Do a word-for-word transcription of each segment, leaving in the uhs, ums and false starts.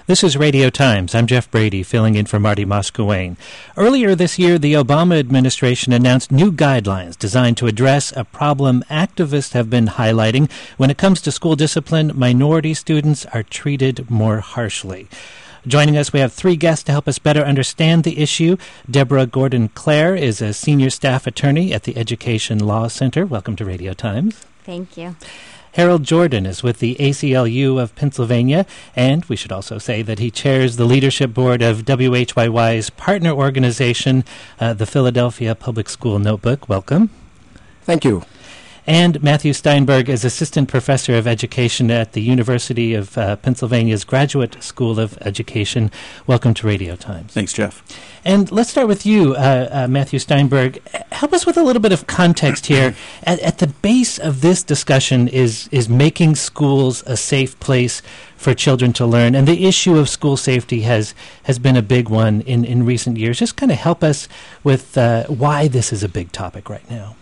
This is Radio Times. I'm Jeff Brady, filling in for Marty Moscowain. Earlier this year, the Obama administration announced new guidelines designed to address a problem activists have been highlighting. When it comes to school discipline, minority students are treated more harshly. Joining us, we have three guests to help us better understand the issue. Deborah Gordon-Clare is a senior staff attorney at the Education Law Center. Welcome to Radio Times. Thank you. Harold Jordan is with the A C L U of Pennsylvania, and we should also say that he chairs the leadership board of W H Y Y's partner organization, uh, the Philadelphia Public School Notebook. Welcome. Thank you. And Matthew Steinberg is assistant professor of education at the University of uh, Pennsylvania's Graduate School of Education. Welcome to Radio Times. Thanks, Jeff. And let's start with you, uh, uh, Matthew Steinberg. Help us with a little bit of context here. At, at the base of this discussion is is making schools a safe place for children to learn, and the issue of school safety has has been a big one in, in recent years. Just kind of help us with uh, why this is a big topic right now.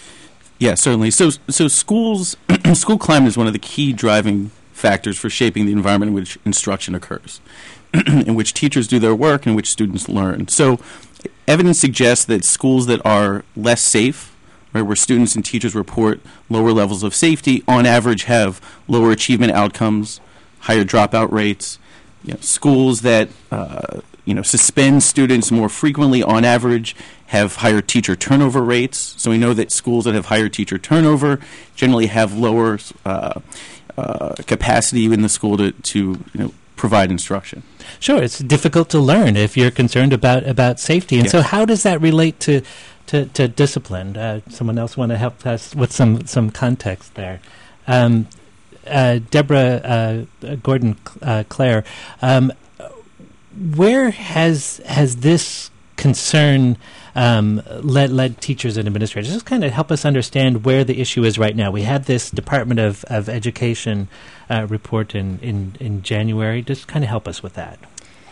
Yeah, certainly. So, so schools, school climate is one of the key driving factors for shaping the environment in which instruction occurs, in which teachers do their work, and in which students learn. So, evidence suggests that schools that are less safe, right, where students and teachers report lower levels of safety, on average have lower achievement outcomes, higher dropout rates. You know, schools that uh, you know suspend students more frequently, on average, have higher teacher turnover rates. So we know that schools that have higher teacher turnover generally have lower uh, uh, capacity in the school to, to you know, provide instruction. Sure, it's difficult to learn if you're concerned about, about safety. And yes. So how does that relate to, to, to discipline? Uh, someone else want to help us with some, some context there? Um, uh, Deborah uh, Gordon-Clare, um, where has has this concern um, led led teachers and administrators? Just kind of help us understand where the issue is right now. We had this Department of, of Education uh, report in, in, in January. Just kind of help us with that.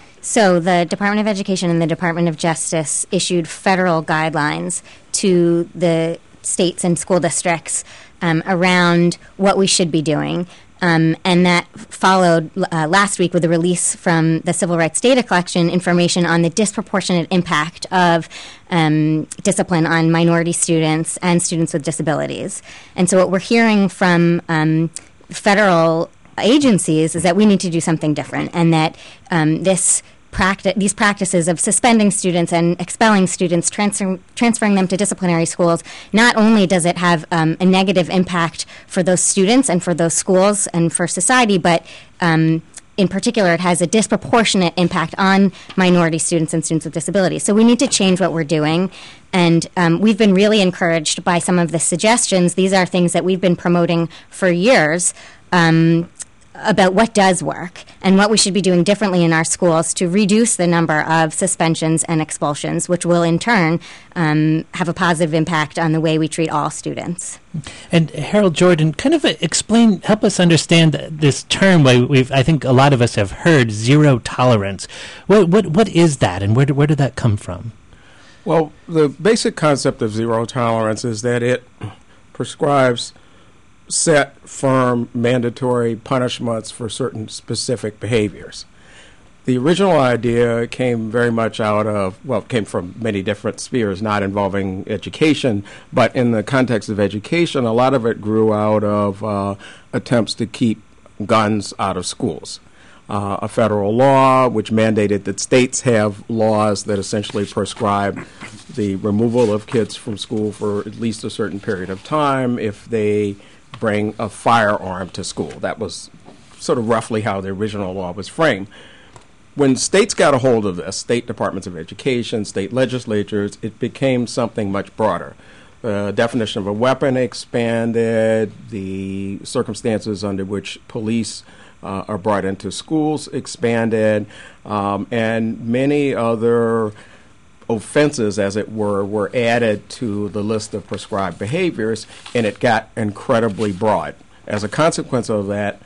So the Department of Education and the Department of Justice issued federal guidelines to the states and school districts um, around what we should be doing. Um, and that followed uh, last week with a release from the Civil Rights Data Collection information on the disproportionate impact of um, discipline on minority students and students with disabilities. And so what we're hearing from um, federal agencies is that we need to do something different, and that um, this Practi- these practices of suspending students and expelling students, transfer- transferring them to disciplinary schools, not only does it have um, a negative impact for those students and for those schools and for society, but um, in particular it has a disproportionate impact on minority students and students with disabilities. So we need to change what we're doing, and um, we've been really encouraged by some of the suggestions. These are things that we've been promoting for years, um, about what does work and what we should be doing differently in our schools to reduce the number of suspensions and expulsions, which will in turn um, have a positive impact on the way we treat all students. And Harold Jordan, kind of explain, help us understand this term we've, I think a lot of us have heard, zero tolerance. What what what is that, and where do, where did that come from? Well, the basic concept of zero tolerance is that it prescribes set, firm, mandatory punishments for certain specific behaviors. The original idea came very much out of, well, it came from many different spheres, not involving education, but in the context of education, a lot of it grew out of uh, attempts to keep guns out of schools. Uh, a federal law which mandated that states have laws that essentially prescribe the removal of kids from school for at least a certain period of time if they bring a firearm to school. That was sort of roughly how the original law was framed. When states got a hold of this, state departments of education, state legislatures, it became something much broader. The definition of a weapon expanded, the circumstances under which police uh, are brought into schools expanded, um, and many other offenses, as it were, were added to the list of prescribed behaviors, and it got incredibly broad. As a consequence of that,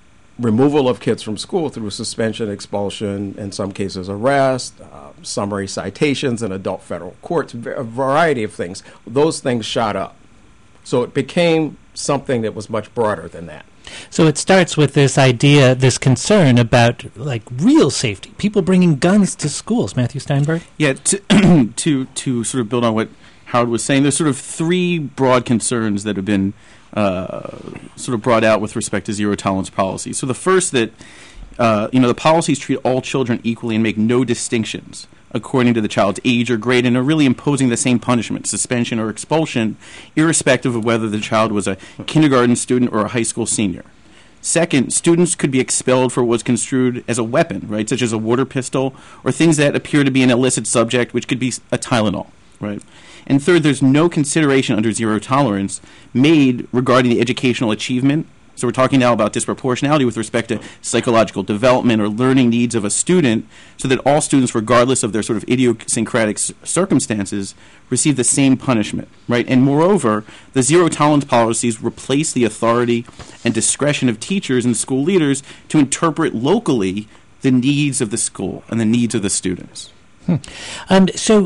removal of kids from school through suspension, expulsion, in some cases arrest, uh, summary citations in adult federal courts, a variety of things, those things shot up. So it became something that was much broader than that. So it starts with this idea, this concern about like real safety, people bringing guns to schools. Matthew Steinberg? Yeah, to, to, to sort of build on what Howard was saying, there's sort of three broad concerns that have been uh, sort of brought out with respect to zero tolerance policy. So the first that, uh, you know, the policies treat all children equally and make no distinctions according to the child's age or grade, and are really imposing the same punishment, suspension or expulsion, irrespective of whether the child was a kindergarten student or a high school senior. Second, students could be expelled for what's construed as a weapon, right, such as a water pistol or things that appear to be an illicit subject, which could be a Tylenol, right? And third, there's no consideration under zero tolerance made regarding the educational achievement. So we're talking now about disproportionality with respect to psychological development or learning needs of a student, so that all students, regardless of their sort of idiosyncratic c- circumstances, receive the same punishment, right? And moreover, the zero tolerance policies replace the authority and discretion of teachers and school leaders to interpret locally the needs of the school and the needs of the students. Hmm. Um, so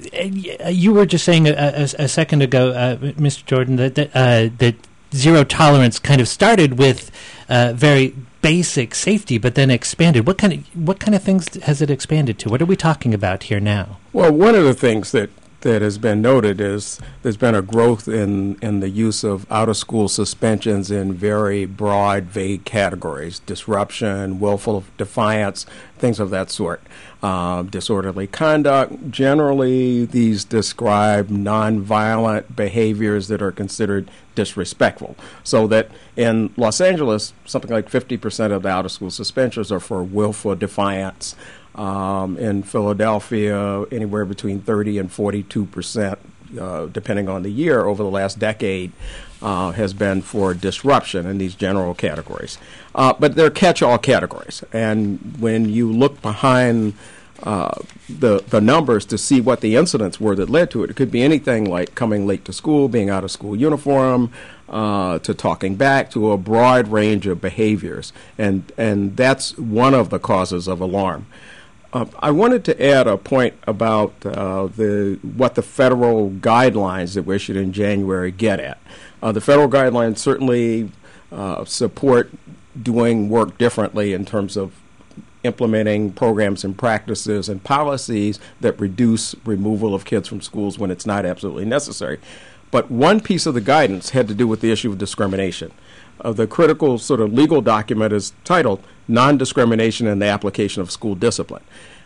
uh, you were just saying a, a, a second ago, uh, Mister Jordan, that that, uh, that zero tolerance kind of started with uh, very basic safety, but then expanded. What kind of what kind of things has it expanded to? What are we talking about here now? Well, one of the things that, that has been noted is there's been a growth in, in the use of out-of-school suspensions in very broad, vague categories: disruption, willful defiance, things of that sort. Uh, disorderly conduct. Generally, these describe nonviolent behaviors that are considered disrespectful. So that in Los Angeles, something like fifty percent of the out-of-school suspensions are for willful defiance. Um, in Philadelphia, anywhere between thirty and forty-two percent, uh, depending on the year, over the last decade, uh, has been for disruption in these general categories. Uh, but they're catch-all categories. And when you look behind uh, the the numbers to see what the incidents were that led to it, it could be anything like coming late to school, being out of school uniform, uh, to talking back, to a broad range of behaviors. And, and that's one of the causes of alarm. Uh, I wanted to add a point about uh, the what the federal guidelines that were issued in January get at. Uh, the federal guidelines certainly uh, support doing work differently in terms of implementing programs and practices and policies that reduce removal of kids from schools when it's not absolutely necessary. But one piece of the guidance had to do with the issue of discrimination. Uh, the critical sort of legal document is titled Non-Discrimination in the Application of School Discipline.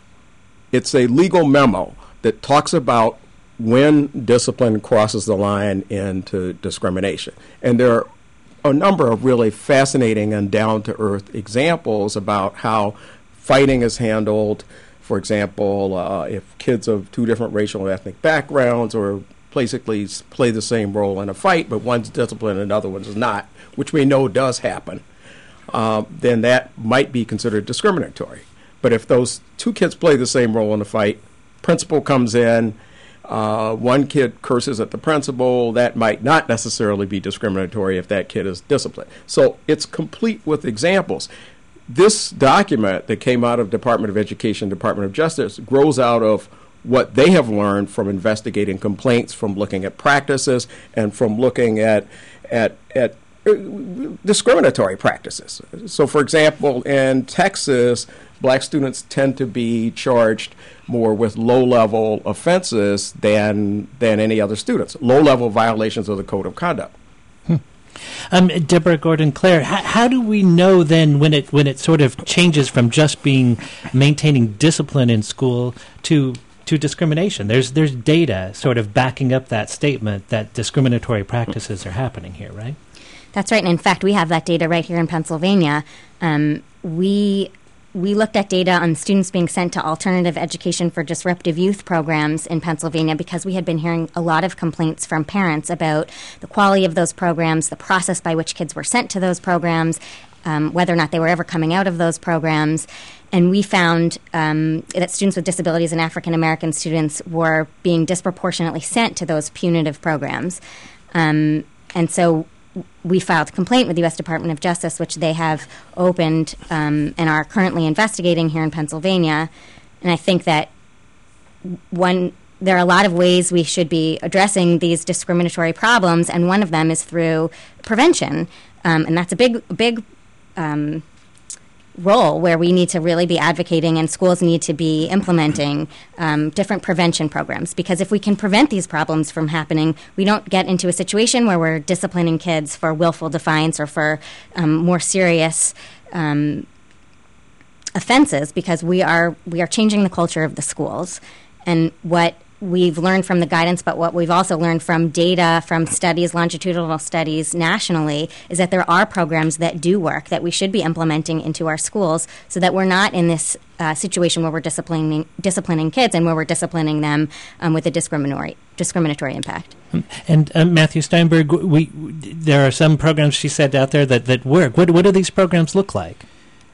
It's a legal memo that talks about when discipline crosses the line into discrimination. And there are a number of really fascinating and down-to-earth examples about how fighting is handled. For example, uh, if kids of two different racial and ethnic backgrounds or basically play the same role in a fight, but one's disciplined and another one's not, which we know does happen, uh, then that might be considered discriminatory. But if those two kids play the same role in a fight, principal comes in, uh, one kid curses at the principal, that might not necessarily be discriminatory if that kid is disciplined. So it's complete with examples. This document that came out of Department of Education, Department of Justice, grows out of what they have learned from investigating complaints, from looking at practices, and from looking at at at discriminatory practices. So, for example, in Texas, black students tend to be charged more with low-level offenses than than any other students, low-level violations of the Code of Conduct. Hmm. Um, Deborah Gordon-Claire, how, how do we know then when it when it sort of changes from just being maintaining discipline in school to to discrimination? There's there's data sort of backing up that statement that discriminatory practices are happening here, right? That's right. And in fact, we have that data right here in Pennsylvania. Um, we we looked at data on students being sent to alternative education for disruptive youth programs in Pennsylvania because we had been hearing a lot of complaints from parents about the quality of those programs, the process by which kids were sent to those programs, um, whether or not they were ever coming out of those programs. And we found um, that students with disabilities and African American students were being disproportionately sent to those punitive programs. Um, and so we filed a complaint with the U S Department of Justice, which they have opened um, and are currently investigating here in Pennsylvania. And I think that one, there are a lot of ways we should be addressing these discriminatory problems, and one of them is through prevention. Um, and that's a big, big um, role where we need to really be advocating, and schools need to be implementing um, different prevention programs. Because if we can prevent these problems from happening, we don't get into a situation where we're disciplining kids for willful defiance or for um, more serious um, offenses, because we are we are changing the culture of the schools. And what we've learned from the guidance, but what we've also learned from data, from studies, longitudinal studies nationally, is that there are programs that do work that we should be implementing into our schools, so that we're not in this uh, situation where we're disciplining disciplining kids and where we're disciplining them um, with a discriminatory discriminatory impact. And uh, Matthew Steinberg, we there are some programs, she said, out there that, that work. What what do these programs look like?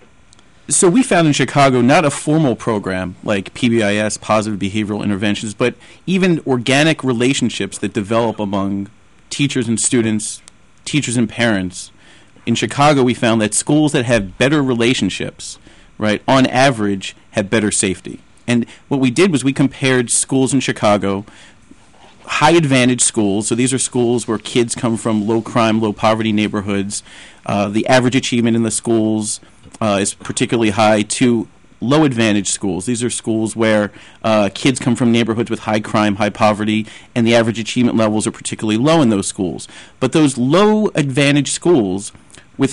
So we found in Chicago not a formal program like P B I S, Positive Behavioral Interventions, but even organic relationships that develop among teachers and students, teachers and parents. In Chicago, we found that schools that have better relationships, right, on average, have better safety. And what we did was we compared schools in Chicago, high advantage schools, so these are schools where kids come from low crime, low poverty neighborhoods. Uh, the average achievement in the schools Uh, is particularly high, to low advantage schools. These are schools where uh, kids come from neighborhoods with high crime, high poverty, and the average achievement levels are particularly low in those schools. But those low advantage schools with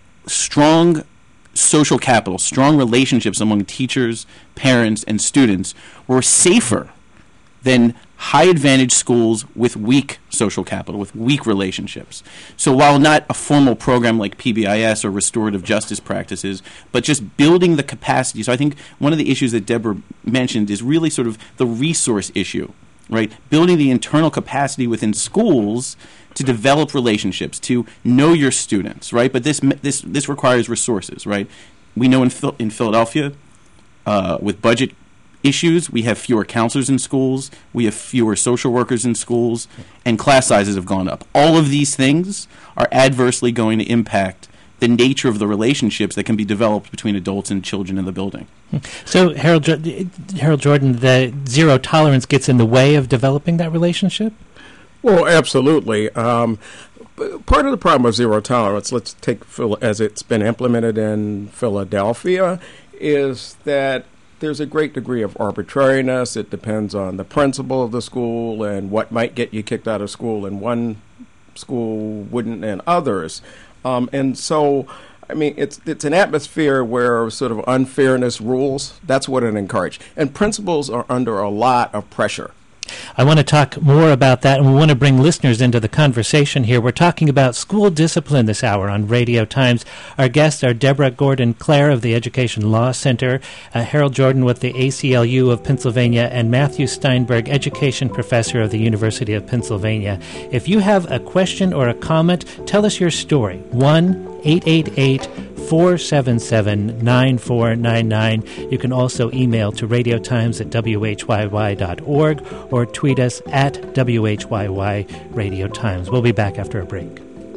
strong social capital, strong relationships among teachers, parents, and students were safer than high advantage schools with weak social capital, with weak relationships. So while not a formal program like P B I S or restorative justice practices, but just building the capacity. So I think one of the issues that Deborah mentioned is really sort of the resource issue, right? Building the internal capacity within schools to develop relationships, to know your students, right? But this this this requires resources, right? We know in Phil- in Philadelphia, uh, with budget issues, we have fewer counselors in schools, we have fewer social workers in schools, and class sizes have gone up. All of these things are adversely going to impact the nature of the relationships that can be developed between adults and children in the building. So, Harold, Harold Jordan, the zero tolerance gets in the way of developing that relationship? Well, absolutely. Um, part of the problem of zero tolerance, let's take as it's been implemented in Philadelphia, is that there's a great degree of arbitrariness. It depends on the principal of the school and what might get you kicked out of school in one school wouldn't in others. Um, and so, I mean, it's it's an atmosphere where sort of unfairness rules. That's what it encourages. And principals are under a lot of pressure. I want to talk more about that, and we want to bring listeners into the conversation here. We're talking about school discipline this hour on Radio Times. Our guests are Deborah Gordon-Clare of the Education Law Center, uh, Harold Jordan with the A C L U of Pennsylvania, and Matthew Steinberg, Education Professor of the University of Pennsylvania. If you have a question or a comment, tell us your story. one eight eight eight, four seven seven, nine four nine nine. You can also email to radiotimes at w h y y dot org or tweet us at W H Y Y Radio Times. We'll be back after a break.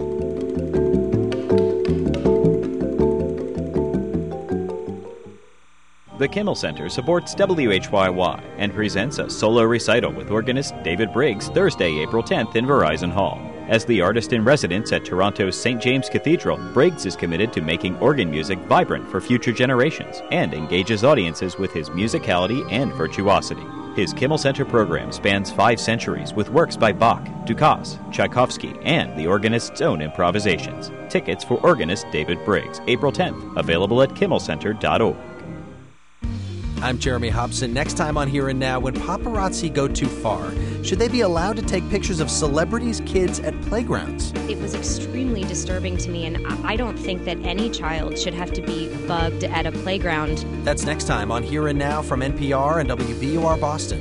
The Kimmel Center supports W H Y Y and presents a solo recital with organist David Briggs Thursday, April tenth in Verizon Hall. As the artist-in-residence at Toronto's Saint James Cathedral, Briggs is committed to making organ music vibrant for future generations and engages audiences with his musicality and virtuosity. His Kimmel Center program spans five centuries with works by Bach, Dukas, Tchaikovsky, and the organist's own improvisations. Tickets for organist David Briggs, April tenth, available at kimmel center dot org. I'm Jeremy Hobson. Next time on Here and Now, when paparazzi go too far, should they be allowed to take pictures of celebrities' kids at playgrounds? It was extremely disturbing to me, and I don't think that any child should have to be bugged at a playground. That's next time on Here and Now from N P R and W B U R Boston.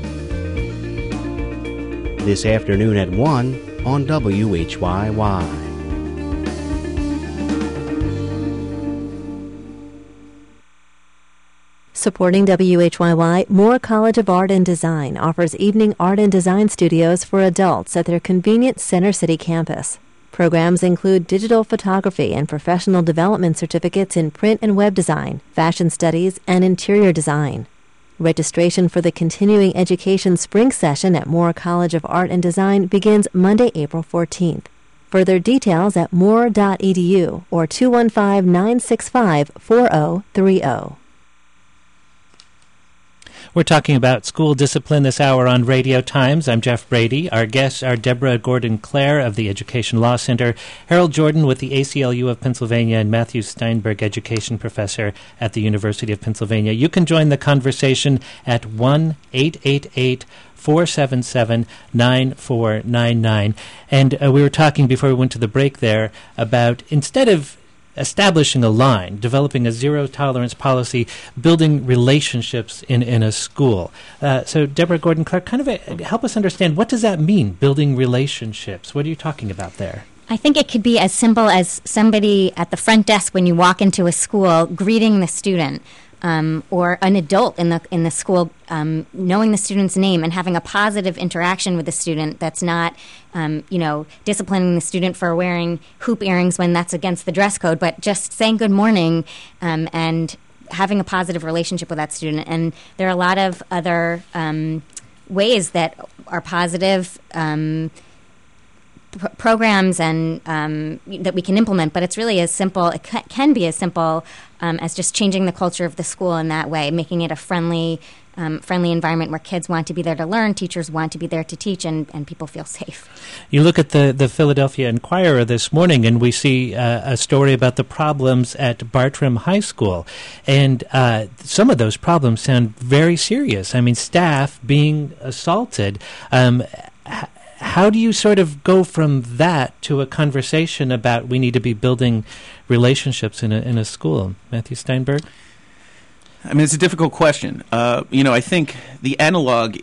This afternoon at one on W H Y Y. Supporting W H Y Y, Moore College of Art and Design offers evening art and design studios for adults at their convenient Center City campus. Programs include digital photography and professional development certificates in print and web design, fashion studies, and interior design. Registration for the continuing education spring session at Moore College of Art and Design begins Monday, April fourteenth. Further details at moore dot e d u or two one five, nine six five, four zero three zero. We're talking about school discipline this hour on Radio Times. I'm Jeff Brady. Our guests are Deborah Gordon-Clare of the Education Law Center, Harold Jordan with the A C L U of Pennsylvania, and Matthew Steinberg, Education Professor at the University of Pennsylvania. You can join the conversation at one eight eight eight, four seven seven, nine four nine nine. And uh, we were talking before we went to the break there about instead of establishing a line, developing a zero-tolerance policy, building relationships in, in a school. Uh, so, Deborah Gordon-Clare, kind of a, help us understand, what does that mean, building relationships? What are you talking about there? I think it could be as simple as somebody at the front desk when you walk into a school greeting the student, um, or an adult in the in the school um, knowing the student's name and having a positive interaction with the student that's not, um, you know, disciplining the student for wearing hoop earrings when that's against the dress code, but just saying good morning um, and having a positive relationship with that student. And there are a lot of other um, ways that are positive um P- programs and um, that we can implement, but it's really as simple, it ca- can be as simple um, as just changing the culture of the school in that way, making it a friendly um, friendly environment where kids want to be there to learn, teachers want to be there to teach, and, and people feel safe. You look at the, the Philadelphia Inquirer this morning, and we see uh, a story about the problems at Bartram High School. And uh, some of those problems sound very serious. I mean, staff being assaulted. Um, h- How do you sort of go from that to a conversation about we need to be building relationships in a, in a school? Matthew Steinberg? I mean, it's a difficult question. Uh, you know, I think the analog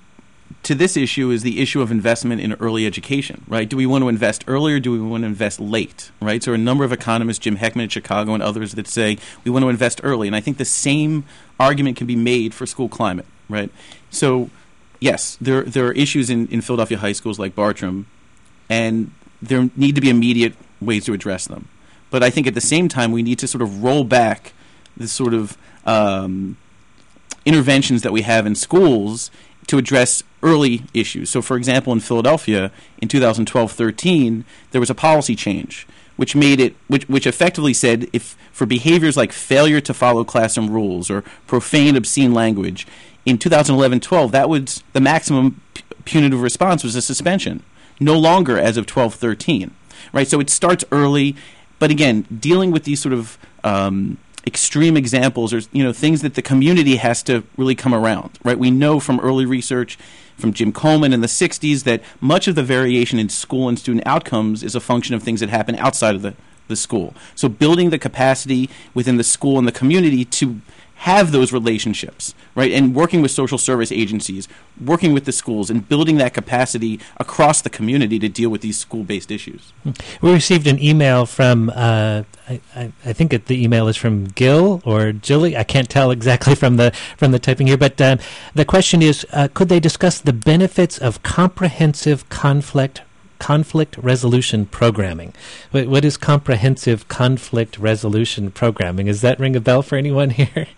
to this issue is the issue of investment in early education, right? Do we want to invest early or do we want to invest late, right? So a number of economists, Jim Heckman in Chicago and others, that say we want to invest early. And I think the same argument can be made for school climate, right? So yes, there there are issues in, in Philadelphia high schools like Bartram, and there need to be immediate ways to address them. But I think at the same time, we need to sort of roll back the sort of um, interventions that we have in schools to address early issues. So, for example, in Philadelphia, in two thousand twelve thirteen, there was a policy change which made it, which, which effectively said if for behaviors like failure to follow classroom rules or profane, obscene language, in two thousand eleven twelve, that was the maximum p- punitive response was a suspension, no longer as of twelve thirteen, right? So it starts early, but again, dealing with these sort of um, extreme examples or, you know, things that the community has to really come around, right? We know from early research from Jim Coleman in the sixties that much of the variation in school and student outcomes is a function of things that happen outside of the, the school. So building the capacity within the school and the community to have those relationships, right, and working with social service agencies, working with the schools, and building that capacity across the community to deal with these school-based issues. We received an email from, uh, I, I, I think it, the email is from Gil or Jilly. I can't tell exactly from the from the typing here, but uh, the question is, uh, could they discuss the benefits of comprehensive conflict conflict resolution programming? What, what is comprehensive conflict resolution programming? Does that ring a bell for anyone here?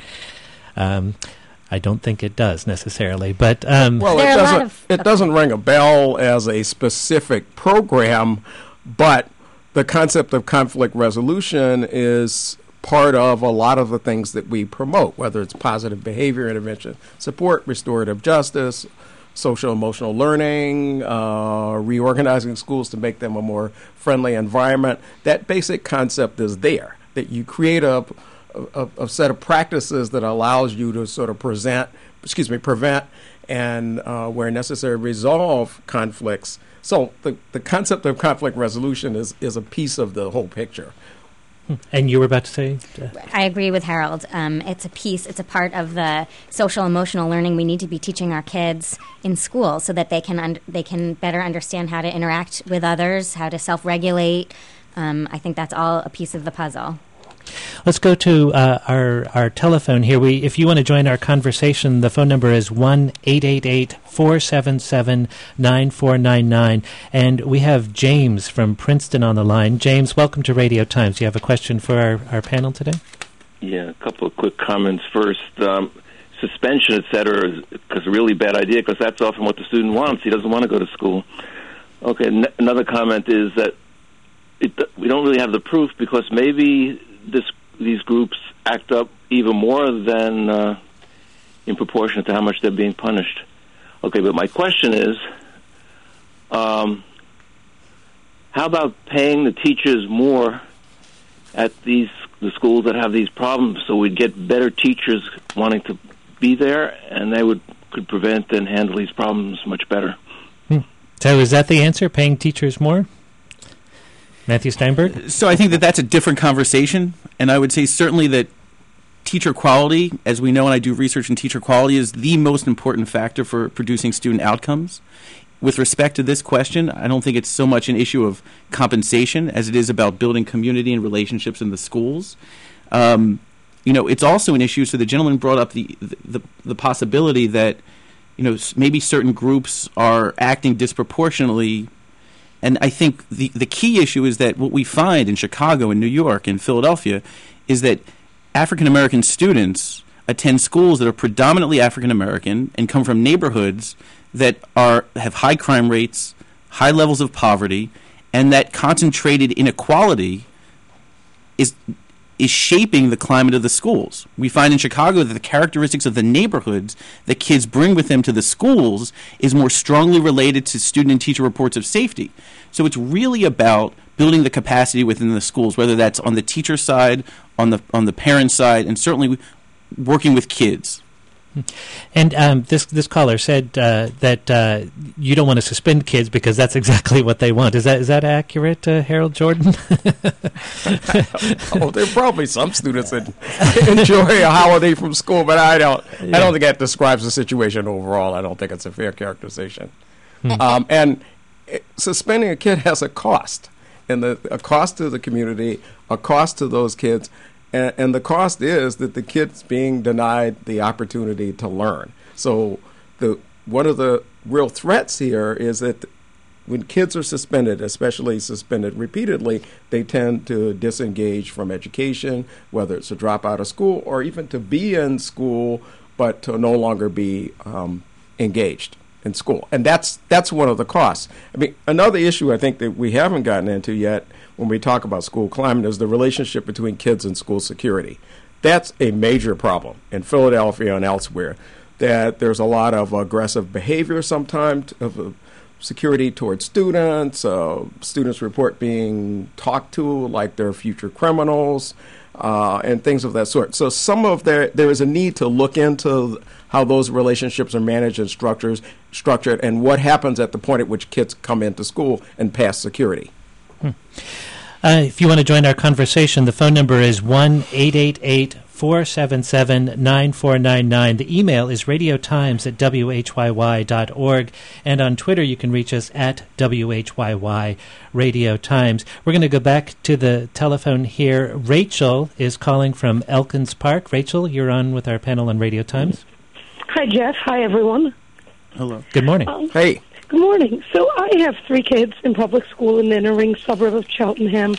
Um, I don't think it does necessarily, but um, well, it doesn't. Of, it doesn't ring a bell as a specific program, but the concept of conflict resolution is part of a lot of the things that we promote, whether it's positive behavior intervention, support, restorative justice, social emotional learning, uh, reorganizing schools to make them a more friendly environment. That basic concept is there, that you create a, a, a set of practices that allows you to sort of present, excuse me, prevent and uh, where necessary resolve conflicts. So the, the concept of conflict resolution is, is a piece of the whole picture. And you were about to say? Uh, I agree with Harold. Um, it's a piece, it's a part of the social emotional learning we need to be teaching our kids in school so that they can un- they can better understand how to interact with others, how to self-regulate. Um, I think that's all a piece of the puzzle. Let's go to uh, our our telephone here. We, if you want to join our conversation, the phone number is one eight eight eight, four seven seven, nine four nine nine. And we have James from Princeton on the line. James, welcome to Radio Times. Do you have a question for our, our panel today? Yeah, a couple of quick comments. First, um, suspension, et cetera, is, is a really bad idea because that's often what the student wants. He doesn't want to go to school. Okay, n- another comment is that it, we don't really have the proof because maybe this these groups act up even more than uh, in proportion to how much they're being punished. Okay, but my question is, um, how about paying the teachers more at these the schools that have these problems, so we'd get better teachers wanting to be there, and they would could prevent and handle these problems much better. Hmm. So is that the answer, paying teachers more? Matthew Steinberg? So I think that that's a different conversation, and I would say certainly that teacher quality, as we know, and I do research in teacher quality, is the most important factor for producing student outcomes. With respect to this question, I don't think it's so much an issue of compensation as it is about building community and relationships in the schools. Um, you know, it's also an issue. So the gentleman brought up the, the the possibility that, you know, maybe certain groups are acting disproportionately. And I think the the key issue is that what we find in Chicago and New York and Philadelphia is that African American students attend schools that are predominantly African American and come from neighborhoods that are have high crime rates, high levels of poverty, and that concentrated inequality is is shaping the climate of the schools. We find in Chicago that the characteristics of the neighborhoods that kids bring with them to the schools is more strongly related to student and teacher reports of safety. So it's really about building the capacity within the schools, whether that's on the teacher side, on the on the parent side, and certainly working with kids. And um, this this caller said uh, that uh, you don't want to suspend kids because that's exactly what they want. Is that is that accurate, uh, Harold Jordan? Oh, there are probably some students that enjoy a holiday from school, but I don't. Yeah. I don't think that describes the situation overall. I don't think it's a fair characterization. Hmm. Um, and it, suspending a kid has a cost, and the a cost to the community, a cost to those kids. And, and the cost is that the kid's being denied the opportunity to learn. So the one of the real threats here is that when kids are suspended, especially suspended repeatedly, they tend to disengage from education, whether it's to drop out of school or even to be in school but to no longer be um, engaged in school. And that's that's one of the costs. I mean, another issue I think that we haven't gotten into yet when we talk about school climate is the relationship between kids and school security. That's a major problem in Philadelphia and elsewhere, that there's a lot of aggressive behavior sometimes of uh, security towards students. Uh, students report being talked to like they're future criminals uh, and things of that sort. So some of there there is a need to look into how those relationships are managed and structures structured and what happens at the point at which kids come into school and pass security. Hmm. Uh, if you want to join our conversation, the phone number is one eight eight eight, four seven seven, nine four nine nine. The email is radiotimes at w h y y dot org. And on Twitter, you can reach us at W H Y Y Radio Times. We're going to go back to the telephone here. Rachel is calling from Elkins Park. Rachel, you're on with our panel on Radio Times. Hi, Jeff. Hi, everyone. Hello. Good morning. Um, hey. Good morning. So I have three kids in public school in the inner ring suburb of Cheltenham.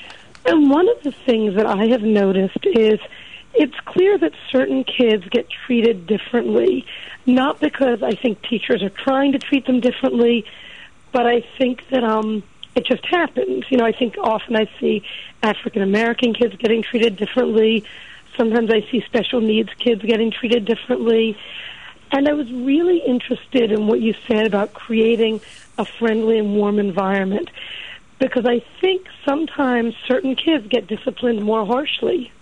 And one of the things that I have noticed is it's clear that certain kids get treated differently, not because I think teachers are trying to treat them differently, but I think that um, it just happens. You know, I think often I see African-American kids getting treated differently. Sometimes I see special needs kids getting treated differently. And I was really interested in what you said about creating a friendly and warm environment, because I think sometimes certain kids get disciplined more harshly.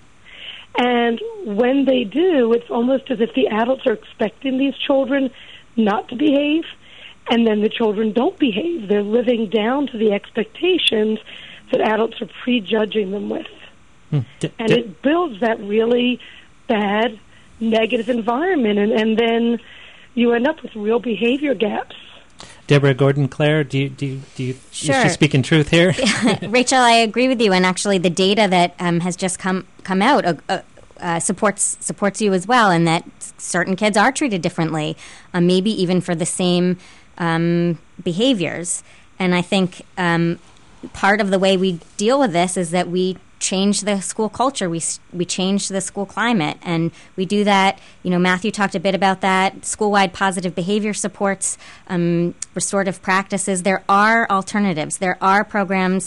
And when they do, it's almost as if the adults are expecting these children not to behave, and then the children don't behave. They're living down to the expectations that adults are prejudging them with. Hmm. D- and d- it builds that really bad negative environment, and, and then you end up with real behavior gaps. Deborah Gordon-Clare, do you, do you, do you, sure. is she speaking truth here? Rachel, I agree with you, and actually the data that um, has just come come out uh, uh, uh, supports supports you as well, in that certain kids are treated differently, uh, maybe even for the same um, behaviors. And I think um, part of the way we deal with this is that we change the school culture. We we change the school climate, and we do that. You know, Matthew talked a bit about that. School-wide positive behavior supports, um, restorative practices. There are alternatives. There are programs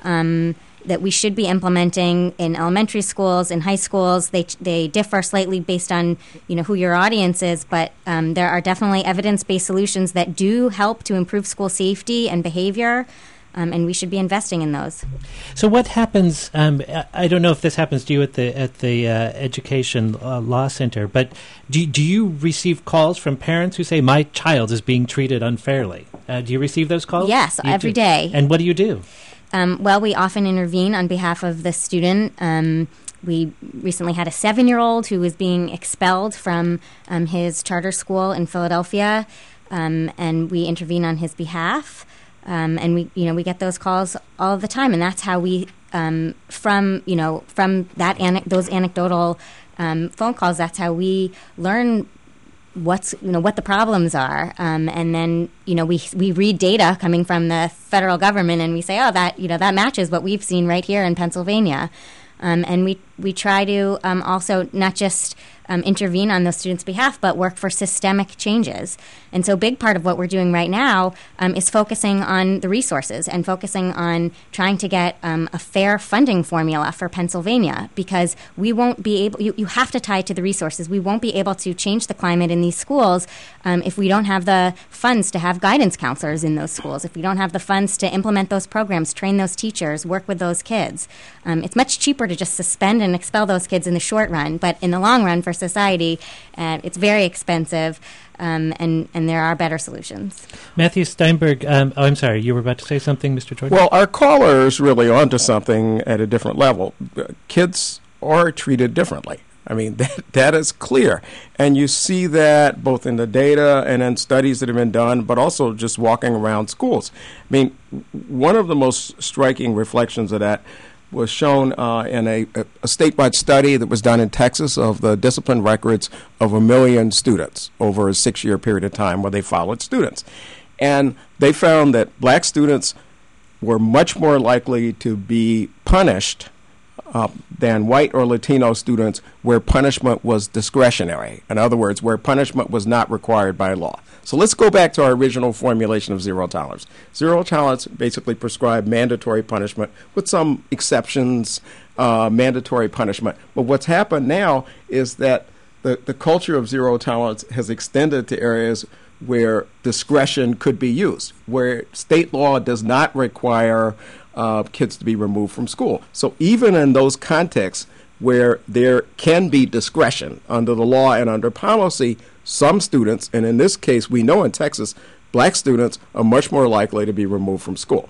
um, that we should be implementing in elementary schools, in high schools. They they differ slightly based on, you know, who your audience is, but um, there are definitely evidence-based solutions that do help to improve school safety and behavior, um, and we should be investing in those. So what happens, um, I don't know if this happens to you at the at the uh, Education uh, Law Center, but do, do you receive calls from parents who say, my child is being treated unfairly? Uh, do you receive those calls? Yes, you every do. day. And what do you do? Um, well, we often intervene on behalf of the student. Um, we recently had a seven-year-old who was being expelled from um, his charter school in Philadelphia, um, and we intervene on his behalf. Um, and we, you know, we get those calls all the time, and that's how we, um, from you know, from that ane- those anecdotal um, phone calls, that's how we learn what's you know what the problems are, um, and then you know we we read data coming from the federal government, and we say, oh, that you know that matches what we've seen right here in Pennsylvania, um, and we we try to um, also not just um, intervene on those students' behalf, but work for systemic changes. And so, a big part of what we're doing right now um, is focusing on the resources and focusing on trying to get um, a fair funding formula for Pennsylvania, because we won't be able. You, you have to tie it to the resources. We won't be able to change the climate in these schools um, if we don't have the funds to have guidance counselors in those schools. If we don't have the funds to implement those programs, train those teachers, work with those kids, um, it's much cheaper to just suspend and expel those kids in the short run. But in the long run, for society, uh, it's very expensive. Um, and, and there are better solutions. Matthew Steinberg, um, oh, I'm sorry, you were about to say something, Mister Jordan? Well, our caller is really onto something at a different level. Kids are treated differently. I mean, that, that is clear. And you see that both in the data and in studies that have been done, but also just walking around schools. I mean, one of the most striking reflections of that was shown uh, in a, a, a statewide study that was done in Texas of the discipline records of a million students over a six-year period of time where they followed students. And they found that black students were much more likely to be punished uh, than white or Latino students where punishment was discretionary. In other words, where punishment was not required by law. So let's go back to our original formulation of zero tolerance. Zero tolerance basically prescribed mandatory punishment with some exceptions, uh, mandatory punishment. But what's happened now is that the, the culture of zero tolerance has extended to areas where discretion could be used, where state law does not require uh, kids to be removed from school. So even in those contexts where there can be discretion under the law and under policy, some students, and in this case we know in Texas, black students are much more likely to be removed from school.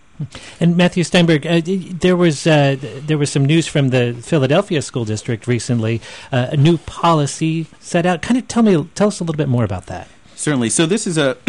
And Matthew Steinberg, uh, there was uh, there was some news from the Philadelphia School District recently, uh, a new policy set out. Kind of tell me, tell us a little bit more about that. Certainly. So this is a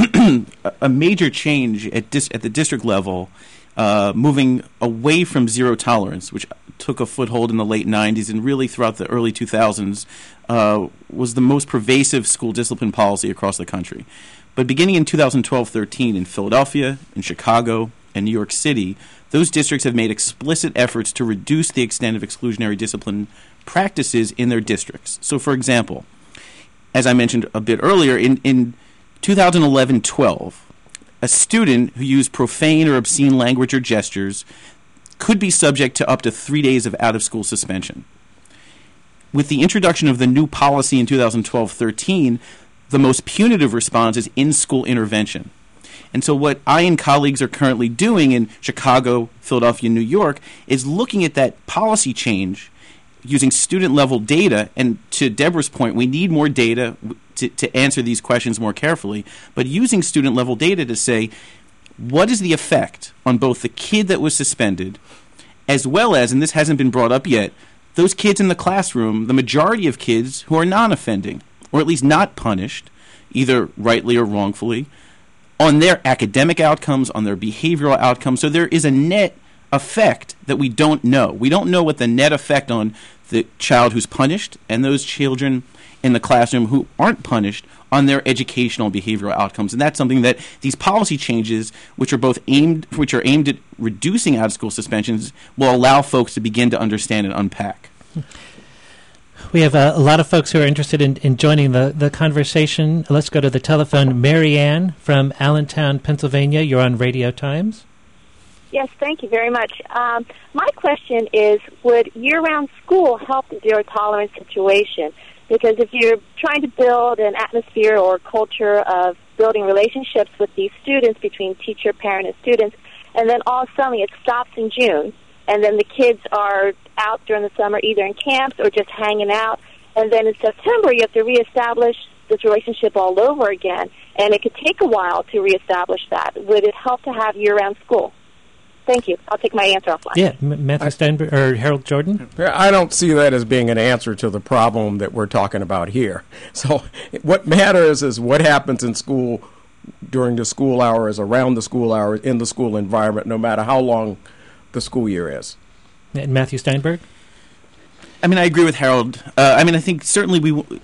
a major change at dis- at the district level, uh, moving away from zero tolerance, which took a foothold in the late nineties and really throughout the early two thousands uh, was the most pervasive school discipline policy across the country. But beginning in two thousand twelve thirteen in Philadelphia, in Chicago, and New York City, those districts have made explicit efforts to reduce the extent of exclusionary discipline practices in their districts. So, for example, as I mentioned a bit earlier, in, in two thousand eleven twelve, a student who used profane or obscene language or gestures could be subject to up to three days of out-of-school suspension. With the introduction of the new policy in two thousand twelve thirteen, the most punitive response is in-school intervention. And so what I and colleagues are currently doing in Chicago, Philadelphia, New York is looking at that policy change using student-level data. And to Deborah's point, we need more data to, to answer these questions more carefully, but using student-level data to say, what is the effect on both the kid that was suspended as well as, and this hasn't been brought up yet, those kids in the classroom, the majority of kids who are non-offending, or at least not punished, either rightly or wrongfully, on their academic outcomes, on their behavioral outcomes. So there is a net effect that we don't know. We don't know what the net effect on the child who's punished and those children in the classroom who aren't punished on their educational and behavioral outcomes. And that's something that these policy changes, which are both aimed, which are aimed at reducing out-of-school suspensions, will allow folks to begin to understand and unpack. We have uh, a lot of folks who are interested in, in joining the, the conversation. Let's go to the telephone. Mary Ann from Allentown, Pennsylvania. You're on Radio Times. Yes, thank you very much. Um, my question is, would year-round school help the zero-tolerance situation? Because if you're trying to build an atmosphere or culture of building relationships with these students between teacher, parent, and students, and then all of a sudden it stops in June, and then the kids are out during the summer either in camps or just hanging out, and then in September you have to reestablish this relationship all over again, and it could take a while to reestablish that. Would it help to have year-round school? Thank you. I'll take my answer offline. Yeah, M- Matthew Steinberg or Harold Jordan? I don't see that as being an answer to the problem that we're talking about here. So what matters is what happens in school during the school hours, around the school hours, in the school environment, no matter how long the school year is. And Matthew Steinberg? I mean, I agree with Harold. Uh, I mean, I think certainly we... W-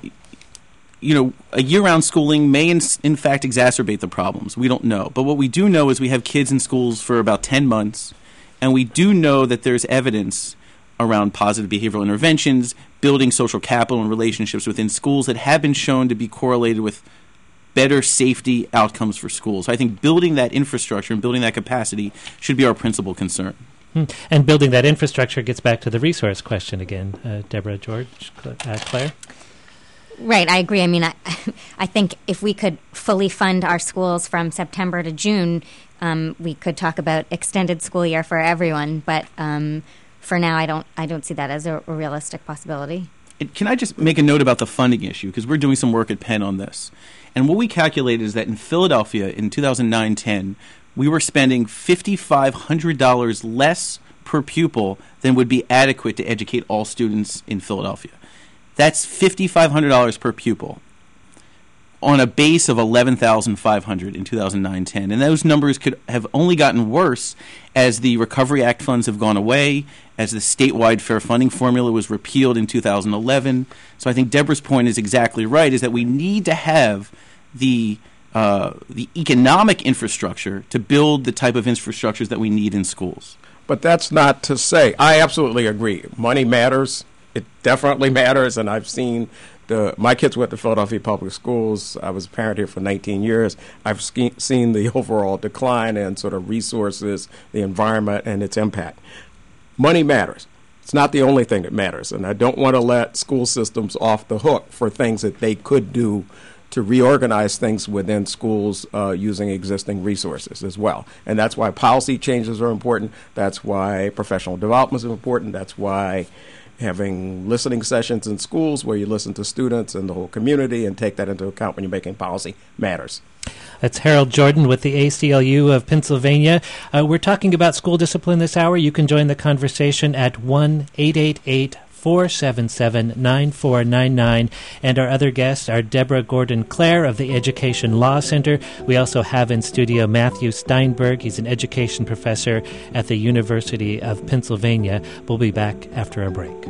You know, a year-round schooling may, in, in fact, exacerbate the problems. We don't know. But what we do know is we have kids in schools for about ten months, and we do know that there's evidence around positive behavioral interventions, building social capital and relationships within schools that have been shown to be correlated with better safety outcomes for schools. So I think building that infrastructure and building that capacity should be our principal concern. Hmm. And building that infrastructure gets back to the resource question again. Uh, Deborah, George, uh, Claire? Right, I agree. I mean, I, I think if we could fully fund our schools from September to June, um, we could talk about extended school year for everyone. But um, for now, I don't, I don't see that as a, a realistic possibility. And can I just make a note about the funding issue? Because we're doing some work at Penn on this. And what we calculated is that in Philadelphia in two thousand nine ten, we were spending five thousand five hundred dollars less per pupil than would be adequate to educate all students in Philadelphia. That's five thousand five hundred dollars per pupil on a base of eleven thousand five hundred dollars in two thousand nine ten. And those numbers could have only gotten worse as the Recovery Act funds have gone away, as the statewide fair funding formula was repealed in two thousand eleven. So I think Deborah's point is exactly right, is that we need to have the uh, the economic infrastructure to build the type of infrastructures that we need in schools. But that's not to say, I absolutely agree. Money matters. It definitely matters, and I've seen the my kids went to Philadelphia Public Schools. I was a parent here for nineteen years. I've ske- seen the overall decline in sort of resources, the environment, and its impact. Money matters. It's not the only thing that matters, and I don't want to let school systems off the hook for things that they could do to reorganize things within schools uh, using existing resources as well. And that's why policy changes are important. That's why professional development is important. That's why having listening sessions in schools where you listen to students and the whole community and take that into account when you're making policy matters. That's Harold Jordan with the A C L U of Pennsylvania. Uh, we're talking about school discipline this hour. You can join the conversation at one eight eight eight, four seven seven, nine four nine nine. And our other guests are Deborah Gordon-Clare of the Education Law Center. We also have in studio Matthew Steinberg. He's an education professor at the University of Pennsylvania. We'll be back after a break.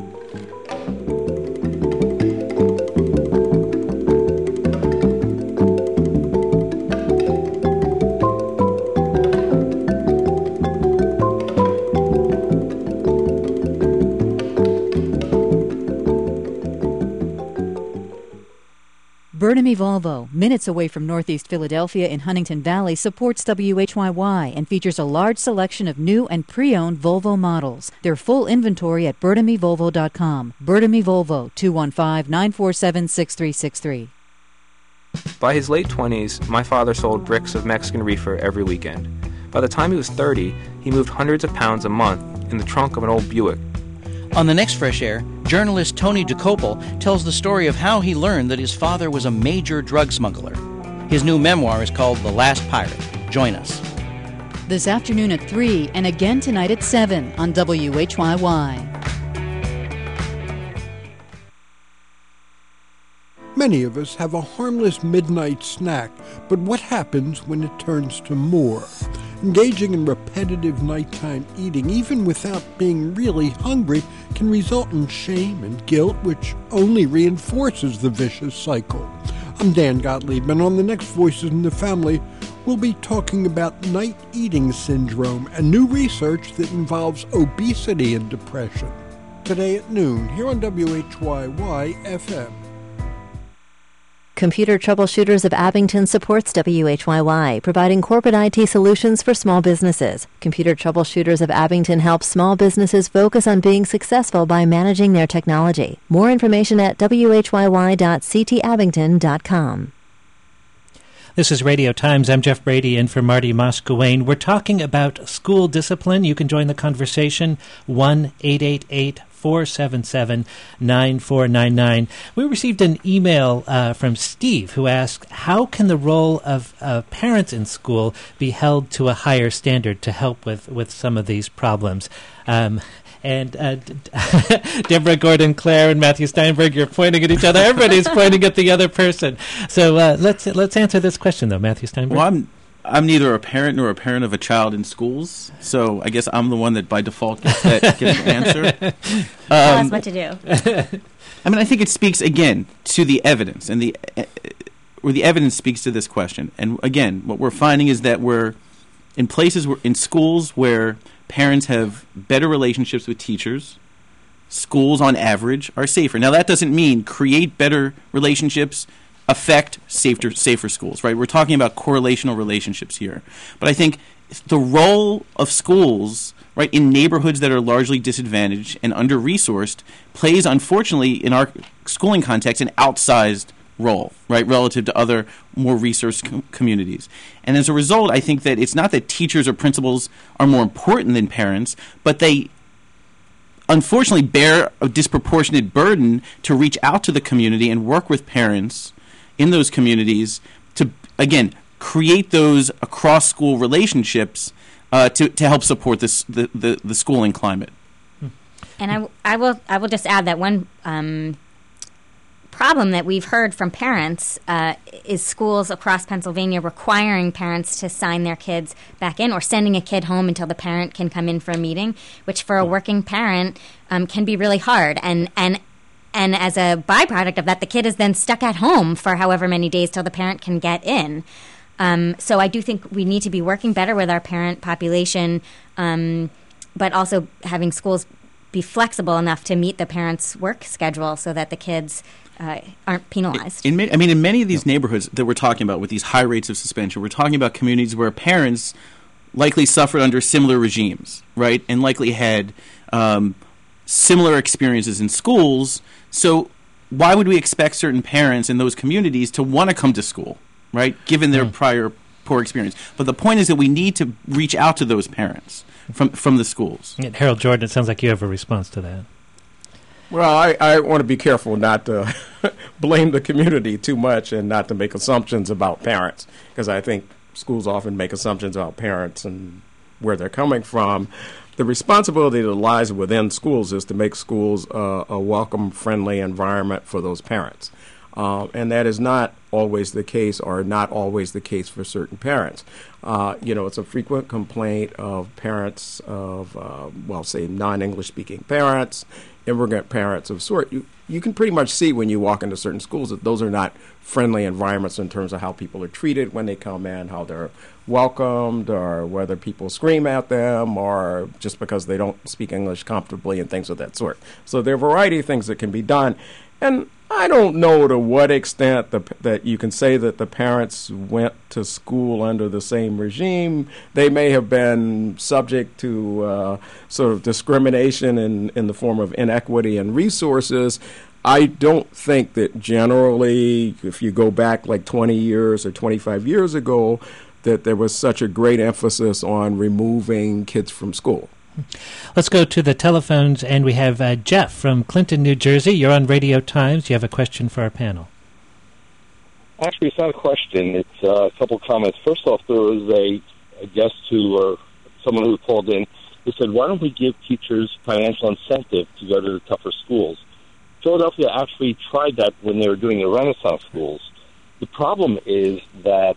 Burnham Volvo, minutes away from Northeast Philadelphia in Huntington Valley, supports W H Y Y and features a large selection of new and pre-owned Volvo models. Their full inventory at Burnham Volvo dot com. Burnham Volvo, two one five, nine four seven, six three six three. By his late twenties, my father sold bricks of Mexican reefer every weekend. By the time he was thirty, he moved hundreds of pounds a month in the trunk of an old Buick. On the next Fresh Air, journalist Tony DeCopel tells the story of how he learned that his father was a major drug smuggler. His new memoir is called The Last Pirate. Join us. This afternoon at three and again tonight at seven on W H Y Y. Many of us have a harmless midnight snack, but what happens when it turns to more? Engaging in repetitive nighttime eating, even without being really hungry, can result in shame and guilt, which only reinforces the vicious cycle. I'm Dan Gottlieb, and on the next Voices in the Family, we'll be talking about night eating syndrome and new research that involves obesity and depression. Today at noon, here on W H Y Y F M. Computer Troubleshooters of Abington supports W H Y Y, providing corporate I T solutions for small businesses. Computer Troubleshooters of Abington helps small businesses focus on being successful by managing their technology. More information at w h y y dot c t abington dot com. This is Radio Times. I'm Jeff Brady in for Marty Moscowain. We're talking about school discipline. You can join the conversation, one eight eight eight, four seven seven, nine four nine nine. We received an email uh, from Steve who asked, how can the role of uh, parents in school be held to a higher standard to help with, with some of these problems? Um, and uh, Deborah Gordon Clare and Matthew Steinberg, you're pointing at each other. Everybody's pointing at the other person. So uh, let's let's answer this question, though, Matthew Steinberg. Well, I'm I'm neither a parent nor a parent of a child in schools, so I guess I'm the one that by default gets that gets the answer. Um, Tell us what to do. I mean, I think it speaks again to the evidence, and the uh, where the evidence speaks to this question. And again, what we're finding is that we're in places where, in schools where parents have better relationships with teachers, schools on average are safer. Now, that doesn't mean create better relationships affect safer safer schools, right? We're talking about correlational relationships here. But I think the role of schools, right, in neighborhoods that are largely disadvantaged and under-resourced plays, unfortunately, in our schooling context, an outsized role, right, relative to other more resourced com- communities. And as a result, I think that it's not that teachers or principals are more important than parents, but they unfortunately bear a disproportionate burden to reach out to the community and work with parents in those communities to, again, create those across-school relationships uh, to, to help support this, the, the, the schooling climate. And I, w- I will I will just add that one um, problem that we've heard from parents uh, is schools across Pennsylvania requiring parents to sign their kids back in or sending a kid home until the parent can come in for a meeting, which for a working parent um, can be really hard. And, and And as a byproduct of that, the kid is then stuck at home for however many days till the parent can get in. Um, so I do think we need to be working better with our parent population, um, but also having schools be flexible enough to meet the parents' work schedule so that the kids uh, aren't penalized. In, in, I mean, in many of these neighborhoods that we're talking about with these high rates of suspension, we're talking about communities where parents likely suffered under similar regimes, right, and likely had um, similar experiences in schools. So why would we expect certain parents in those communities to want to come to school, right, given their mm. prior poor experience? But the point is that we need to reach out to those parents from from the schools. Yeah, Harold Jordan, it sounds like you have a response to that. Well, I, I want to be careful not to blame the community too much and not to make assumptions about parents, because I think schools often make assumptions about parents and where they're coming from. The responsibility that lies within schools is to make schools uh, a welcome, friendly environment for those parents. Uh, and that is not always the case, or not always the case for certain parents. Uh, you know, it's a frequent complaint of parents of, uh, well, say, non-English speaking parents, immigrant parents of sort. You, you can pretty much see when you walk into certain schools that those are not friendly environments in terms of how people are treated when they come in, how they're welcomed, or whether people scream at them, or just because they don't speak English comfortably and things of that sort. So there are a variety of things that can be done. And I don't know to what extent the, that you can say that the parents went to school under the same regime. They may have been subject to uh, sort of discrimination in, in the form of inequity and resources. I don't think that generally, if you go back like twenty years or twenty-five years ago, that there was such a great emphasis on removing kids from school. Let's go to the telephones, and we have uh, Jeff from Clinton, New Jersey. You're on Radio Times. You have a question for our panel. Actually, it's not a question. It's uh, a couple of comments. First off, there was a, a guest who, or someone who called in, who said, why don't we give teachers financial incentive to go to the tougher schools? Philadelphia actually tried that when they were doing the Renaissance schools. The problem is that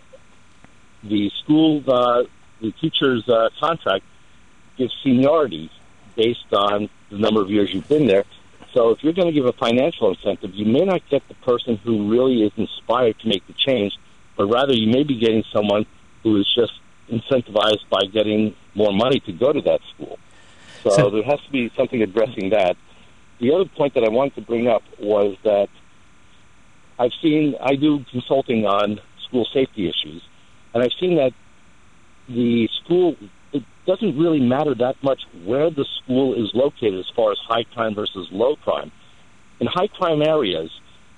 the school, uh, the teacher's uh, contract gives seniority based on the number of years you've been there. So if you're going to give a financial incentive, you may not get the person who really is inspired to make the change, but rather you may be getting someone who is just incentivized by getting more money to go to that school. So, so there has to be something addressing that. The other point that I wanted to bring up was that I've seen, I do consulting on school safety issues, and I've seen that the school, it doesn't really matter that much where the school is located as far as high crime versus low crime. In high crime areas,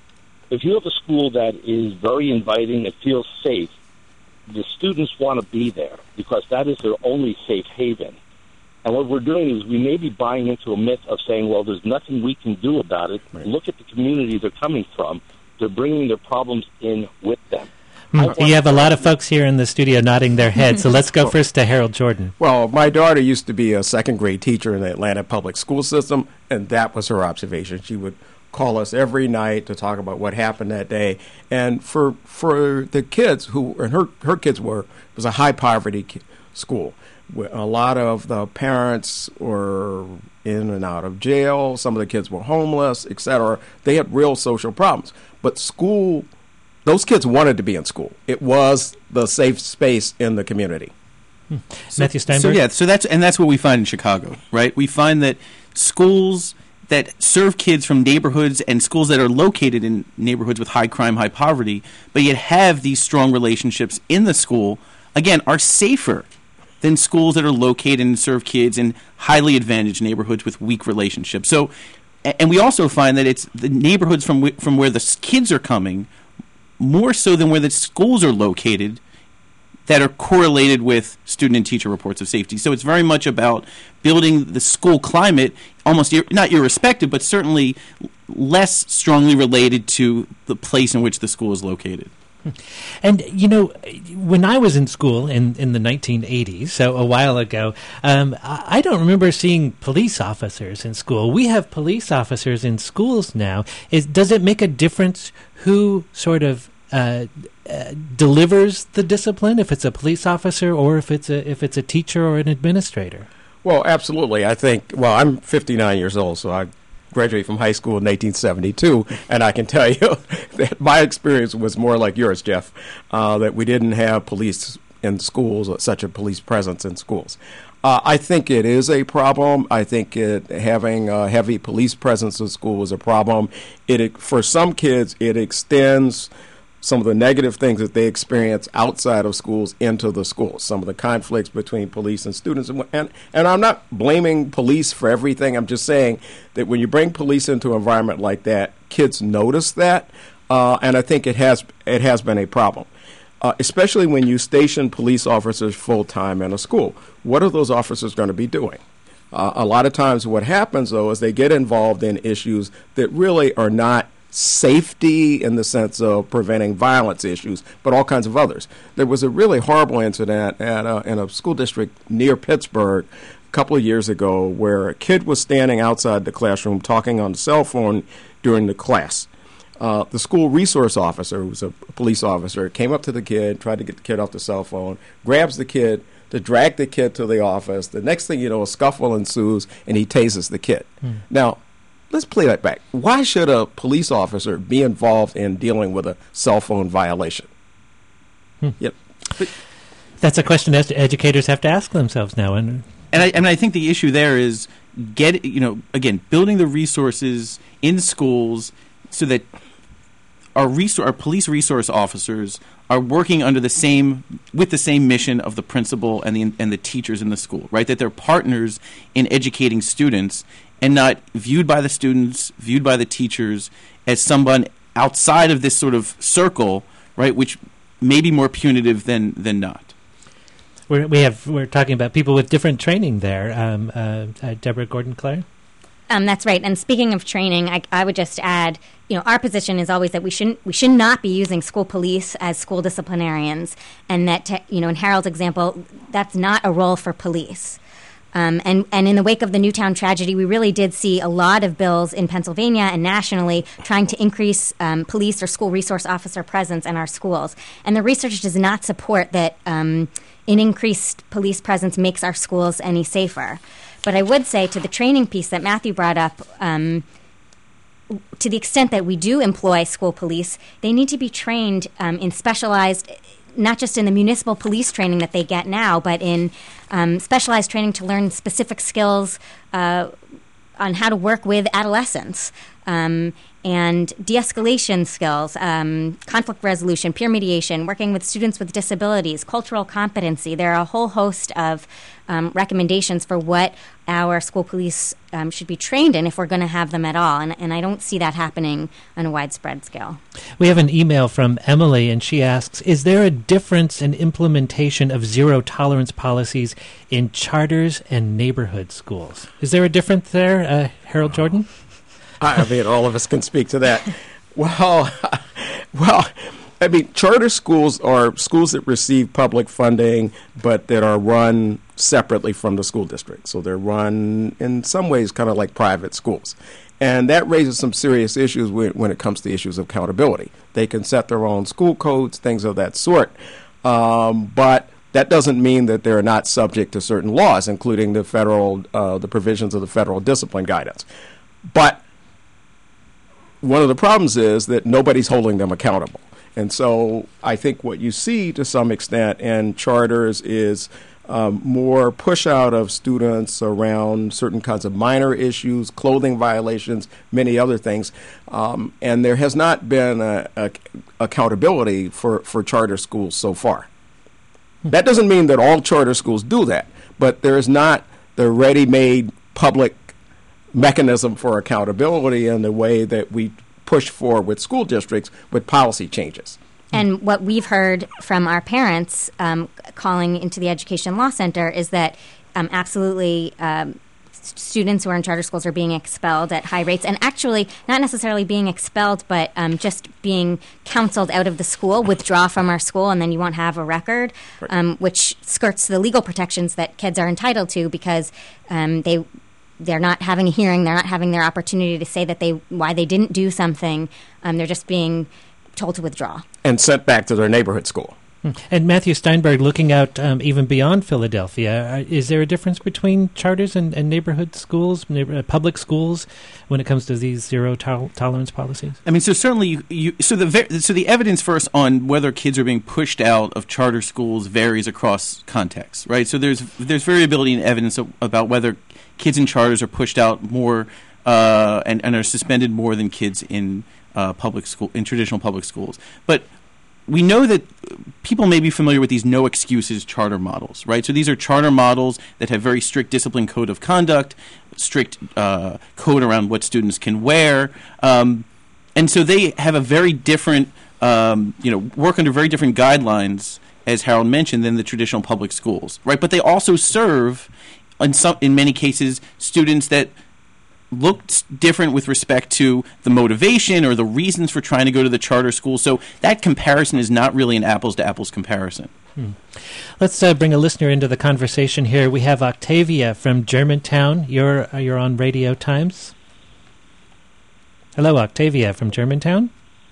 if you have a school that is very inviting, it feels safe, the students want to be there because that is their only safe haven. And what we're doing is we may be buying into a myth of saying, well, there's nothing we can do about it. Right. Look at the community they're coming from. They're bringing their problems in with them. Mm. You have a lot of folks here in the studio nodding their heads, so let's go first to Harold Jordan. Well, my daughter used to be a second grade teacher in the Atlanta public school system, and that was her observation. She would call us every night to talk about what happened that day. And for for the kids who, and her, her kids were, it was a high poverty ki- school. A lot of the parents were in and out of jail. Some of the kids were homeless, et cetera. They had real social problems. But school, those kids wanted to be in school. It was the safe space in the community. Hmm. So, Matthew Steinberg? So, yeah, so that's, and that's what we find in Chicago, right? We find that schools that serve kids from neighborhoods and schools that are located in neighborhoods with high crime, high poverty, but yet have these strong relationships in the school, again, are safer than schools that are located and serve kids in highly advantaged neighborhoods with weak relationships. So, and we also find that it's the neighborhoods from w- from where the kids are coming, more so than where the schools are located, that are correlated with student and teacher reports of safety. So it's very much about building the school climate, almost ir- not irrespective, but certainly less strongly related to the place in which the school is located. And, you know, when I was in school in, in the nineteen eighties, so a while ago, um, I, I don't remember seeing police officers in school. We have police officers in schools now. Is, does it make a difference who sort of uh, uh, delivers the discipline, if it's a police officer or if it's a, if it's a teacher or an administrator? Well, absolutely. I think, well, I'm fifty-nine years old, so I graduated from high school in nineteen seventy-two, and I can tell you that my experience was more like yours, Jeff, uh, that we didn't have police in schools, or such a police presence in schools. Uh, I think it is a problem. I think it, having a heavy police presence in school is a problem. It, it for some kids, it extends some of the negative things that they experience outside of schools into the schools, some of the conflicts between police and students. And, and, and I'm not blaming police for everything. I'm just saying that when you bring police into an environment like that, kids notice that, uh, and I think it has it has been a problem, uh, especially when you station police officers full-time in a school. What are those officers going to be doing? Uh, a lot of times what happens, though, is they get involved in issues that really are not safety in the sense of preventing violence issues, but all kinds of others. There was a really horrible incident at a, in a school district near Pittsburgh a couple of years ago where a kid was standing outside the classroom talking on the cell phone during the class. Uh, the school resource officer, who was a police officer, came up to the kid, tried to get the kid off the cell phone, grabs the kid to drag the kid to the office. The next thing you know, a scuffle ensues, and he tases the kid. Hmm. Now, let's play that back. Why should a police officer be involved in dealing with a cell phone violation? Hmm. Yep. But that's a question that educators have to ask themselves now. And and I, and I think the issue there is get you know again building the resources in schools so that our resor- our police resource officers are working under the same with the same mission of the principal and the and the teachers in the school, right? That they're partners in educating students and not viewed by the students, viewed by the teachers as someone outside of this sort of circle, right, which may be more punitive than, than not. We're, we have, we're talking about people with different training there. Um, uh, uh, Deborah Gordon-Clare? Um, that's right. And speaking of training, I, I would just add, you know, our position is always that we shouldn't, we should not be using school police as school disciplinarians, and that, te- you know, in Harold's example, that's not a role for police. Um, and, and in the wake of the Newtown tragedy, we really did see a lot of bills in Pennsylvania and nationally trying to increase um, police or school resource officer presence in our schools. And the research does not support that um, an increased police presence makes our schools any safer. But I would say to the training piece that Matthew brought up, um, to the extent that we do employ school police, they need to be trained um, in specialized, not just in the municipal police training that they get now, but in um, specialized training to learn specific skills uh, on how to work with adolescents. Um, and de-escalation skills, um, conflict resolution, peer mediation, working with students with disabilities, cultural competency. There are a whole host of um, recommendations for what our school police um, should be trained in if we're going to have them at all, and, and I don't see that happening on a widespread scale. We have an email from Emily, and she asks, is there a difference in implementation of zero-tolerance policies in charters and neighborhood schools? Is there a difference there, uh, Harold Jordan? I mean, all of us can speak to that. Well, well, I mean, charter schools are schools that receive public funding, but that are run separately from the school district. So they're run in some ways kind of like private schools. And that raises some serious issues when, when it comes to issues of accountability. They can set their own school codes, things of that sort. Um, but that doesn't mean that they're not subject to certain laws, including the federal, uh, the provisions of the federal discipline guidance. But one of the problems is that nobody's holding them accountable. And so I think what you see to some extent in charters is um, more push out of students around certain kinds of minor issues, clothing violations, many other things. Um, and there has not been a, a accountability for, for charter schools so far. That doesn't mean that all charter schools do that, but there is not the ready-made public mechanism for accountability in the way that we push for with school districts with policy changes. And what we've heard from our parents um, calling into the Education Law Center is that um, absolutely um, students who are in charter schools are being expelled at high rates, and actually not necessarily being expelled, but um, just being counseled out of the school, withdraw from our school, and then you won't have a record, right. um, which skirts the legal protections that kids are entitled to because um, they they're not having a hearing, they're not having their opportunity to say that they why they didn't do something. Um, they're just being told to withdraw and sent back to their neighborhood school. And Matthew Steinberg, looking out um, even beyond Philadelphia, uh, is there a difference between charters and, and neighborhood schools, neighbor, uh, public schools, when it comes to these zero to- tolerance policies? I mean, so certainly, you, you, so the ver- so the evidence first on whether kids are being pushed out of charter schools varies across contexts, right? So there's there's variability in evidence of, about whether kids in charters are pushed out more uh, and, and are suspended more than kids in uh, public school in traditional public schools, but we know that people may be familiar with these no excuses charter models, right? So these are charter models that have very strict discipline code of conduct, strict uh, code around what students can wear, um, and so they have a very different, um, you know, work under very different guidelines, as Harold mentioned, than the traditional public schools, right? But they also serve, in some, in many cases, students that looked different with respect to the motivation or the reasons for trying to go to the charter school. So that comparison is not really an apples-to-apples comparison. Hmm. Let's uh, bring a listener into the conversation here. We have Octavia from Germantown. You're, uh, you're on Radio Times. Hello, Octavia from Germantown.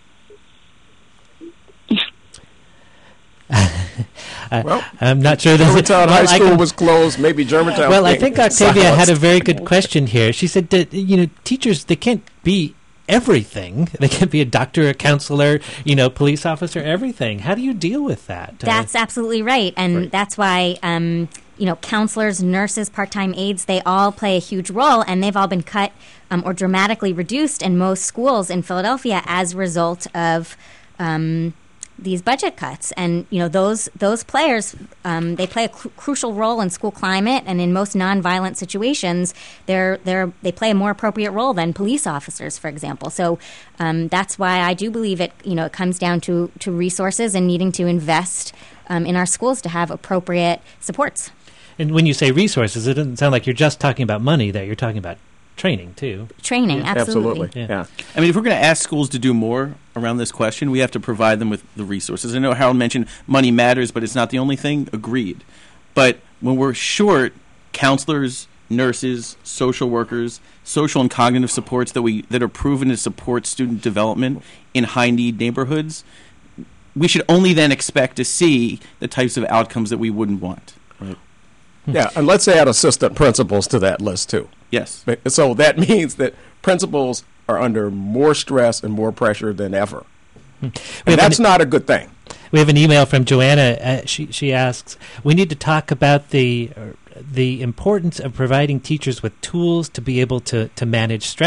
Uh, well, I'm not sure that Germantown well, High School can, was closed. Maybe Germantown. Well, I think Octavia silenced. had a very good question here. She said that, you know, teachers, they can't be everything. They can't be a doctor, a counselor, you know, police officer, everything. How do you deal with that? That's uh, absolutely right, and right. that's why um, you know, counselors, nurses, part-time aides, they all play a huge role, and they've all been cut um, or dramatically reduced in most schools in Philadelphia as a result of Um, these budget cuts. And, you know, those those players, um, they play a cru- crucial role in school climate, and in most nonviolent situations, they're, they're, they play a more appropriate role than police officers, for example. So um, that's why I do believe it, you know, it comes down to, to resources and needing to invest um, in our schools to have appropriate supports. And when you say resources, it doesn't sound like you're just talking about money there. You're talking about training, too. Training, yeah, absolutely. Absolutely, yeah. yeah. I mean, if we're going to ask schools to do more around this question, we have to provide them with the resources. I know Harold mentioned money matters, but it's not the only thing. Agreed. But when we're short counselors, nurses, social workers, social and cognitive supports that we that are proven to support student development in high-need neighborhoods, we should only then expect to see the types of outcomes that we wouldn't want. Right? Yeah, and let's add assistant principals to that list, too. Yes. So that means that principals are under more stress and more pressure than ever. And that's an, not a good thing. We have an email from Joanna. Uh, she she asks, we need to talk about the uh, the importance of providing teachers with tools to be able to, to manage stress.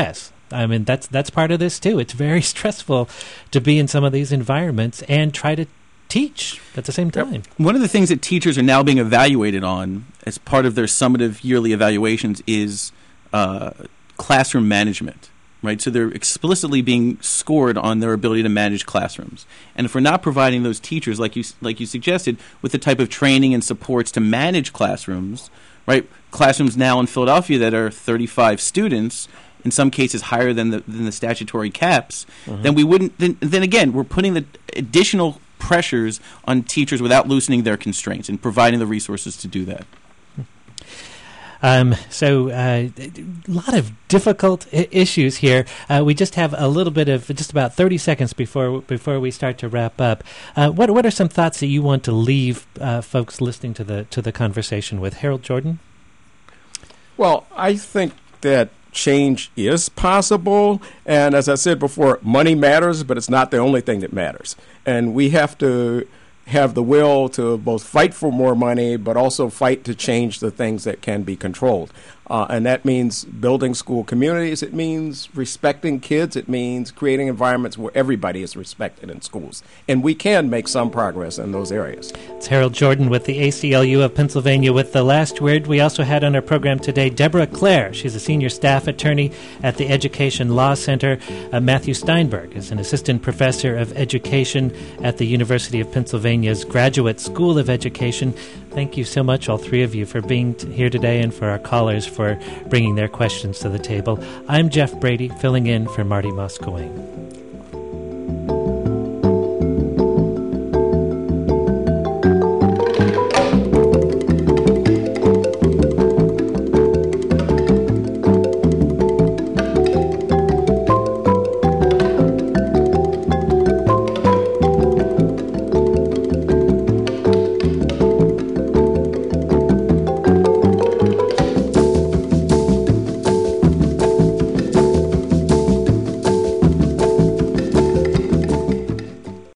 I mean, that's that's part of this too. It's very stressful to be in some of these environments and try to teach at the same time. One of the things that teachers are now being evaluated on as part of their summative yearly evaluations is uh, classroom management, right? So they're explicitly being scored on their ability to manage classrooms. And if we're not providing those teachers, like you like you suggested, with the type of training and supports to manage classrooms, right? Classrooms now in Philadelphia that are thirty-five students, in some cases higher than the than the statutory caps, mm-hmm. then we wouldn't. Then, then again, we're putting the additional pressures on teachers without loosening their constraints and providing the resources to do that. Um, so uh, a lot of difficult I- issues here. Uh, we just have a little bit of just about thirty seconds before before we start to wrap up. Uh, what what are some thoughts that you want to leave uh, folks listening to the to the conversation with? Harold Jordan? Well, I think that change is possible, and as I said before, money matters, but it's not the only thing that matters. And we have to have the will to both fight for more money, but also fight to change the things that can be controlled. Uh, and that means building school communities. It means respecting kids. It means creating environments where everybody is respected in schools. And we can make some progress in those areas. It's Harold Jordan with the A C L U of Pennsylvania with the last word. We also had on our program today Deborah Clare. She's a senior staff attorney at the Education Law Center. Uh, Matthew Steinberg is an assistant professor of education at the University of Pennsylvania's Graduate School of Education. Thank you so much, all three of you, for being t- here today and for our callers for bringing their questions to the table. I'm Jeff Brady, filling in for Marty Moskowing.